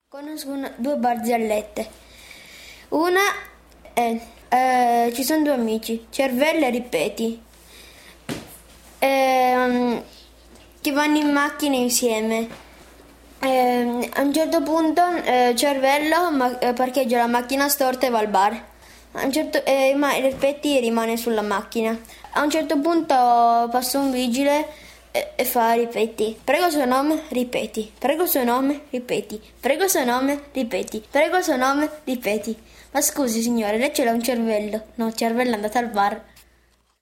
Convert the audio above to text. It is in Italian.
Conosco due barzellette. Una ci sono due amici, Cervello e Ripeti, che vanno in macchina insieme. A un certo punto Cervello parcheggia la macchina storta e va al bar. Ma Ripeti rimane sulla macchina. A un certo punto passa un vigile e fa Ripeti. Prego suo nome, ripeti. Prego suo nome, ripeti. Prego suo nome, ripeti. Prego suo nome, ripeti. Ma scusi signore, lei ce l'ha un cervello? No, cervello è andato al bar.